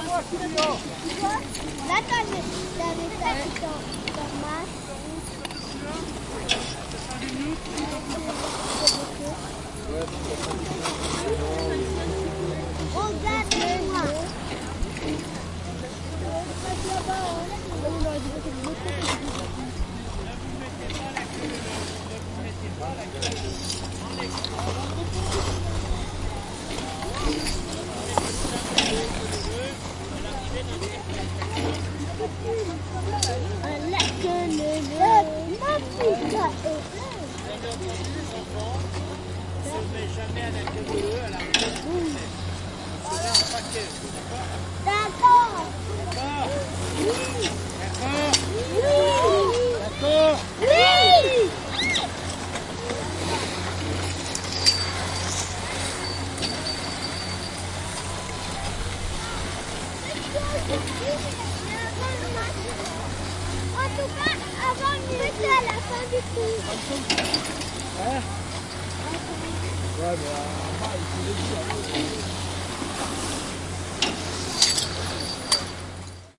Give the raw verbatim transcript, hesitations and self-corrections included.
Là, t'avais ça dans ton masque. Regarde-moi. D'accord. Oui. D'accord. Oui. En tout cas, avant de mettre à la fin du cours. Hein? Ouais, mais euh, il faut le dire.